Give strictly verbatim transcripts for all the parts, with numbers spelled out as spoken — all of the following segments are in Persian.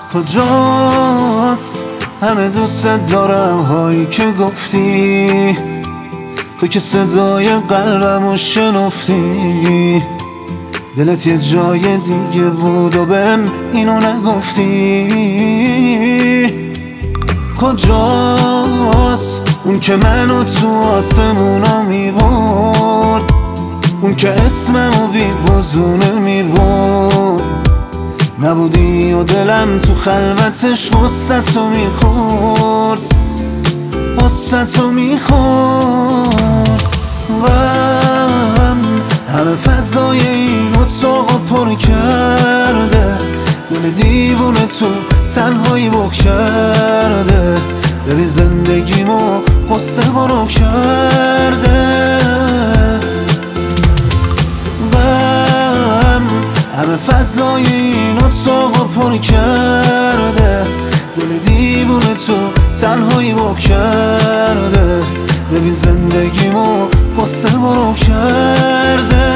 کجاست همه دوست دارم هایی که گفتی، تو که صدای قلبمو شنفتی. دلت یه جای دیگه بود و بهم اینو نگفتی. کجاست اون که منو تو آسمونا میبرد، اون که اسممو بی وزونه میبرد. نبودی و دلم تو خلوتش غصتو میخورد، غصتو میخورد. غم همه فضای این اتاقو پر کرده، دل دیوونه تو تنهایی بخ کرده. ببین زندگیمو قصه غرو کرده. غم همه فضای این اتاقو پر کرده، دل دیوونه تو تنهایی بخ کرده. ببین زندگیمو قصه غرو کرده.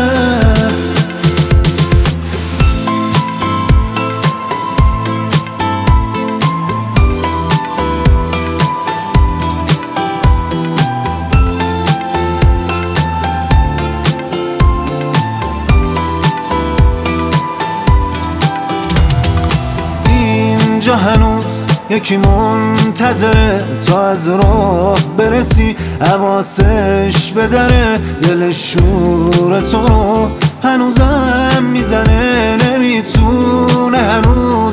اینجا هنوز یکی منتظره تا از راه برسی، حواسش به دره. دل شور تو رو هنوزم میزنه، نمیتونه هنوز